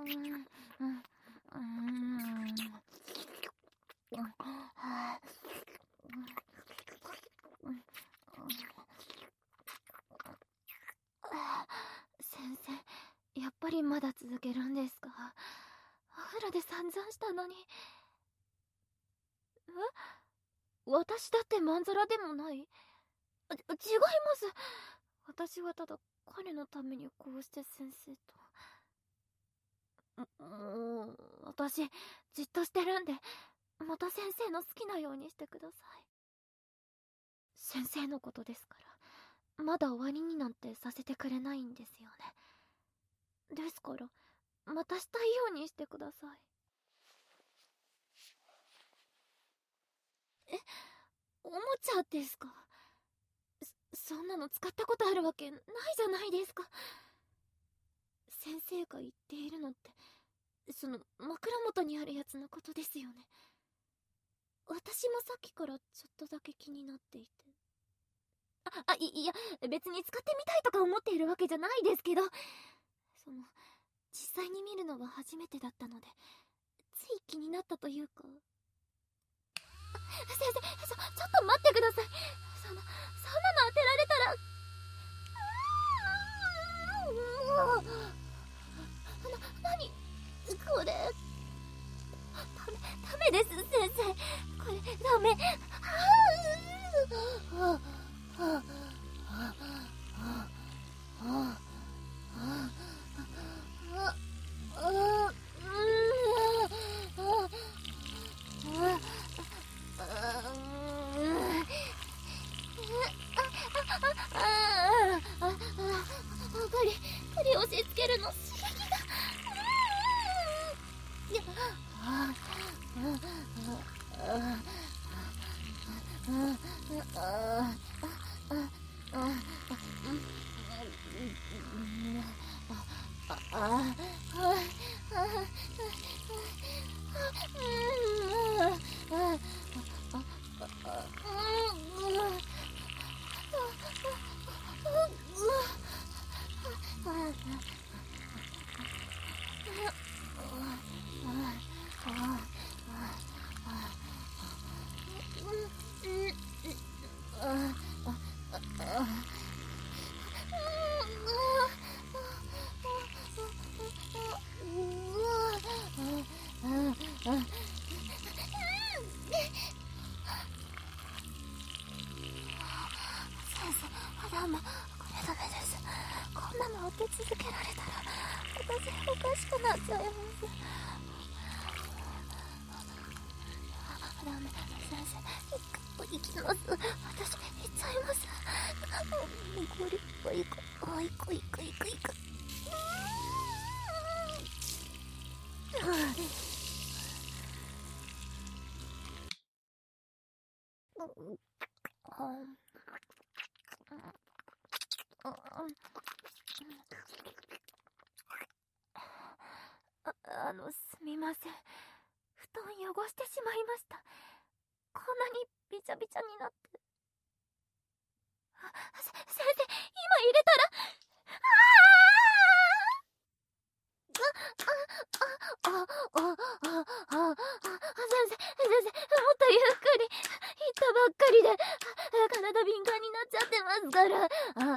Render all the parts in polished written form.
先生、やっぱりまだ続けるんですか？アフラで散々したのに。私だってまんざらでもない。違います。私はただ彼のためにこうして先生と。もう、私、じっとしてるんで、また先生の好きなようにしてください。先生のことですから、まだ終わりになんてさせてくれないんですよね。ですから、またしたいようにしてください。おもちゃですか？そんなの使ったことあるわけないじゃないですか。先生が言っているのって、その枕元にあるやつのことですよね。私もさっきからちょっとだけ気になっていて。いや、別に使ってみたいとか思っているわけじゃないですけど、実際に見るのは初めてだったので、つい気になったというか。先生、ちょっと待ってください。そんなの当てられたら。もう、何これ。ダメです、先生。これ、ダメ。針押し付けるの刺激が。ダメ、これダメです。こんなの当て続けられたら私おかしくなっちゃいます。ダメ、先生、行きます。私行っちゃいます。これ行く。すみません。布団汚してしまいました。こんなにびちゃびちゃになって。先生、今入れたら。先生、もっとゆっくり。行ったばっかりで体敏感になっちゃってますから。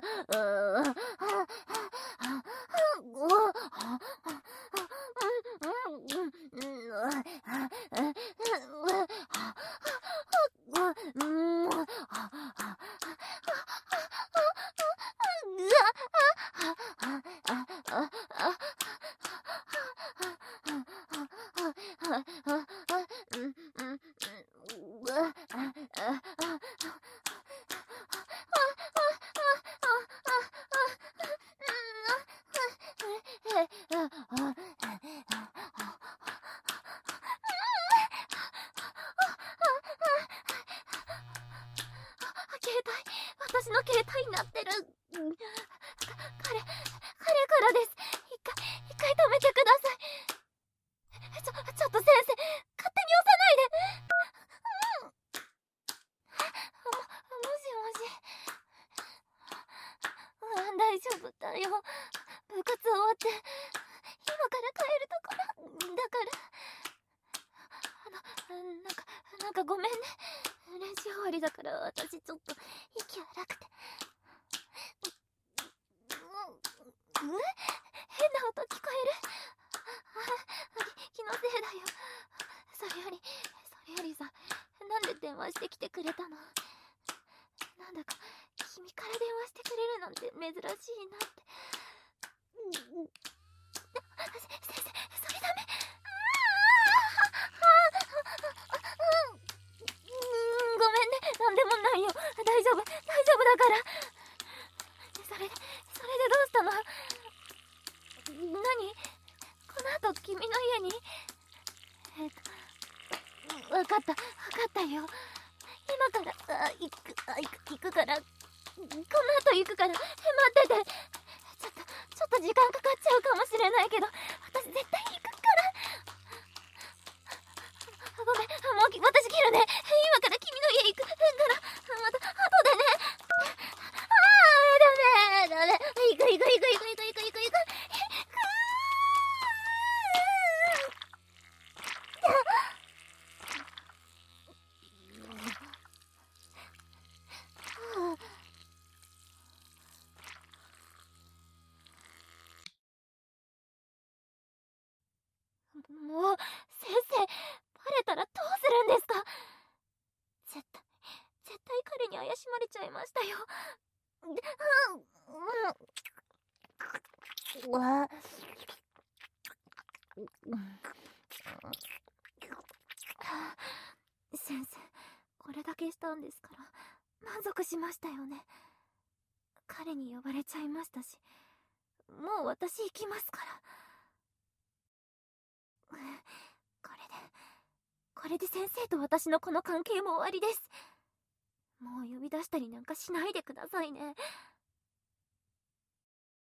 私の携帯になってる。彼からです。一回止めてください。ちょっと先生、勝手に押さないで。もしもし。大丈夫だよ。部活終わって今から帰るとこなんかごめんね。練習終わりだから私ちょっと息荒くて。変な音聞こえる？気のせいだよ。それよりさ、なんで電話してきてくれたの？なんだか君から電話してくれるなんて珍しいなって。先生、それダメ。ごめんね。なんでもないよ。大丈夫だから。それでどうしたの？何？この後君の家に？わかったよ。今から行くから、この後行くから待ってて。ちょっと時間かかっちゃうかもしれないけど、私絶対行くから。ごめん、もう私切るね。今から君の家行くから、また後でね。ダメ。行く。もう、先生、バレたらどうするんですか？絶対彼に怪しまれちゃいましたよ。先生、これだけしたんですから満足しましたよね。彼に呼ばれちゃいましたし、もう私行きますから。これで先生と私のこの関係も終わりです。もう呼び出したりなんかしないでくださいね。